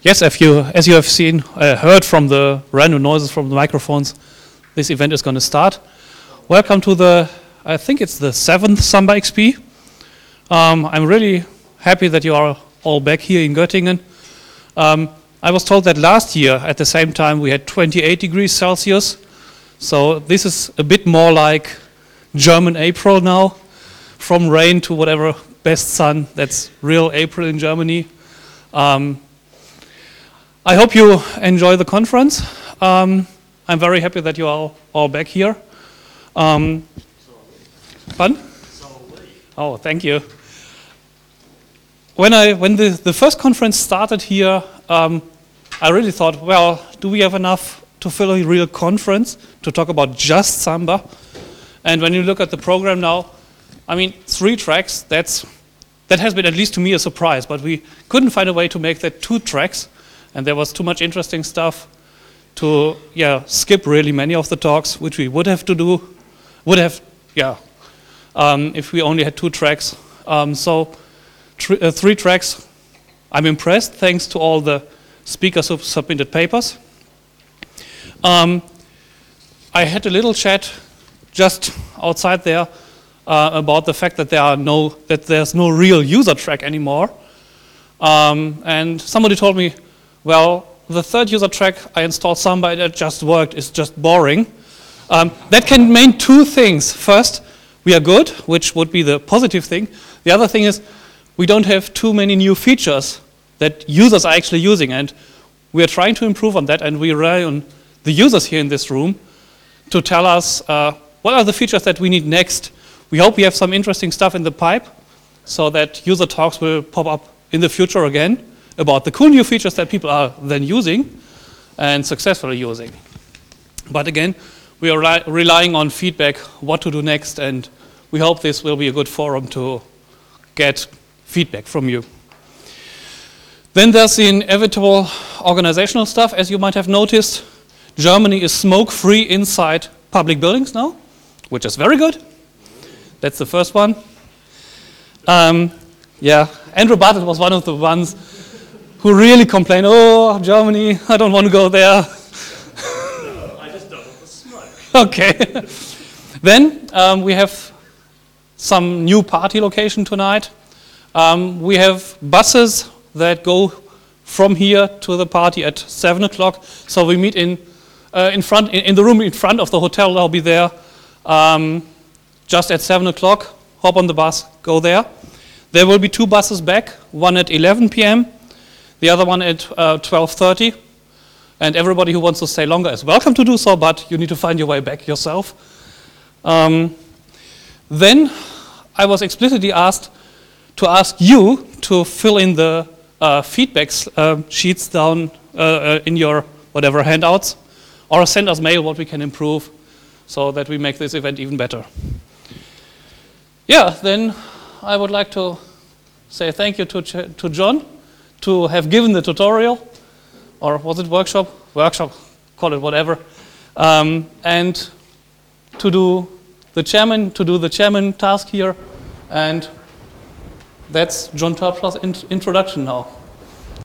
Yes, as you have seen, heard from the random noises from the microphones, this event is going to start. Welcome to I think it's the 7th Samba XP. I'm really happy that you are all back here in Göttingen. I was told that last year at the same time we had 28 degrees Celsius. So this is a bit more like German April now, from rain to whatever best sun. That's real April in Germany. I hope you enjoy the conference. I'm very happy that you are all back here. Fun? Oh, thank you. When the first conference started here, I really thought, well, do we have enough to fill a real conference to talk about just Samba? And when you look at the program now, I mean, 3 tracks, that has been, at least to me, a surprise, but we couldn't find a way to make that 2 tracks, and there was too much interesting stuff to skip really many of the talks, which we would have if we only had 2 tracks. So 3 tracks. I'm impressed, thanks to all the speakers who submitted papers. I had a little chat just outside there about the fact that there's no real user track anymore. And somebody told me, well, the 3rd user track, I installed Samba and it just worked, it's just boring. That can mean 2 things. First, we are good, which would be the positive thing. The other thing is we don't have too many new features that users are actually using, and we are trying to improve on that, and we rely on the users here in this room to tell us what are the features that we need next. We hope we have some interesting stuff in the pipe so that user talks will pop up in the future again about the cool new features that people are then using and successfully using. But again, we are relying on feedback, what to do next, and we hope this will be a good forum to get feedback from you. Then there's the inevitable organizational stuff. As you might have noticed, Germany is smoke-free inside public buildings now, which is very good. That's the first one. Andrew Bartlett was one of the ones who really complained, oh, Germany, I don't want to go there. No, I just don't want the smoke. Okay. Then we have some new party location tonight. We have buses that go from here to the party at 7 o'clock. So we meet in the room in front of the hotel. I'll be there just at 7 o'clock. Hop on the bus, go there. There will be 2 buses back, one at 11 p.m., the other one at 12:30. And everybody who wants to stay longer is welcome to do so, but you need to find your way back yourself. Then I was explicitly asked to ask you to fill in the feedback sheets down in your whatever handouts, or send us mail what we can improve so that we make this event even better. Then I would like to say thank you to John to have given the tutorial, or was it workshop? Workshop, call it whatever, and to do the chairman task here, and that's John Terpscher's introduction now.